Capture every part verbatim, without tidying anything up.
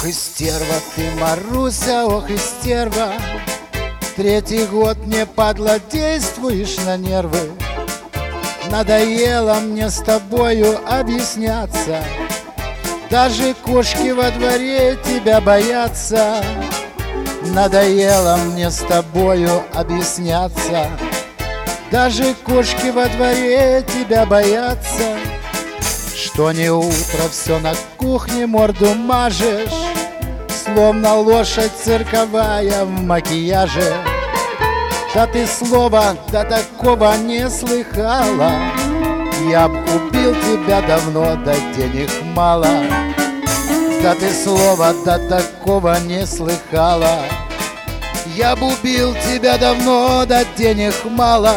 и стерва ты, Маруся, ох и стерва. Третий год мне, падла, действуешь на нервы. Надоело мне с тобою объясняться. Даже кошки во дворе тебя боятся. Надоело мне с тобою объясняться. Даже кошки во дворе тебя боятся. Что не утро, все на кухне морду мажешь, словно лошадь цирковая в макияже. Да ты слова до такого не слыхала. Я б убил тебя давно, да денег мало. Да ты слова до такого не слыхала. Я б убил тебя давно, да денег мало.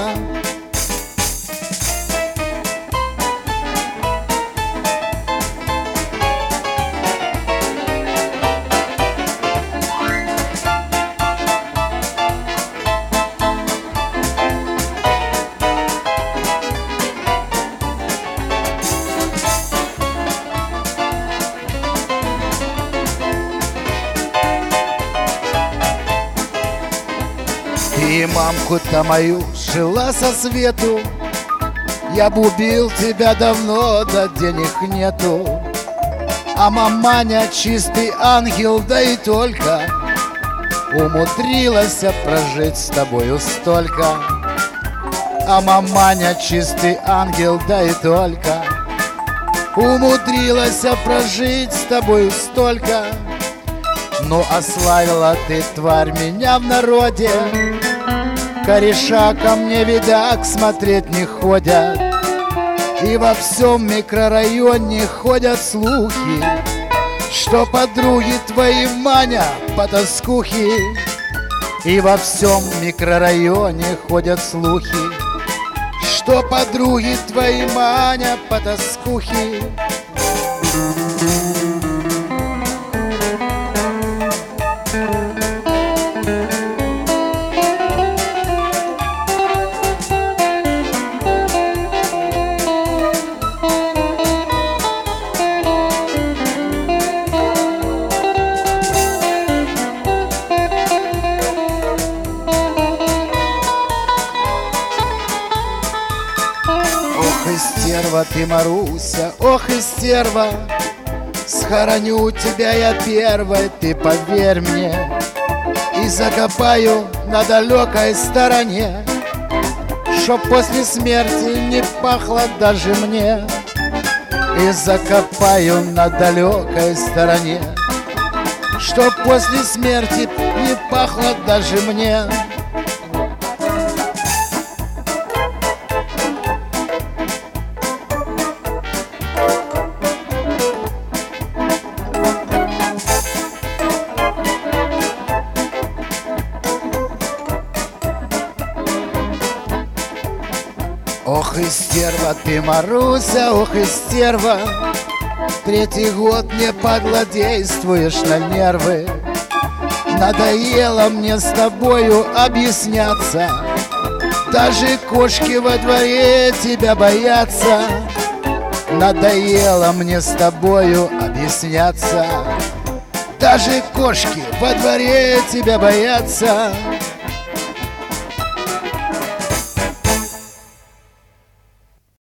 И мамку-то мою жила со свету. Я б убил тебя давно, да денег нету. А маманя чистый ангел, да и только умудрилась прожить с тобою столько. А маманя чистый ангел, да и только умудрилась прожить с тобою столько. Ну, ославила ты, тварь, меня в народе. Кореша ко мне, видак, смотреть не ходят. И во всем микрорайоне ходят слухи, что подруги твои, Маня, потаскухи. И во всем микрорайоне ходят слухи, что подруги твои, Маня, потаскухи. Ох и стерва ты, Маруся, ох и стерва. Схороню тебя я первой, ты поверь мне, и закопаю на далекой стороне, чтоб после смерти не пахло даже мне. И закопаю на далекой стороне, чтоб после смерти не пахло даже мне. Ох и стерва ты, Маруся, ох и стерва. Третий год мне, падла, действуешь на нервы. Надоело мне с тобою объясняться. Даже кошки во дворе тебя боятся. Надоело мне с тобою объясняться. Даже кошки во дворе тебя боятся.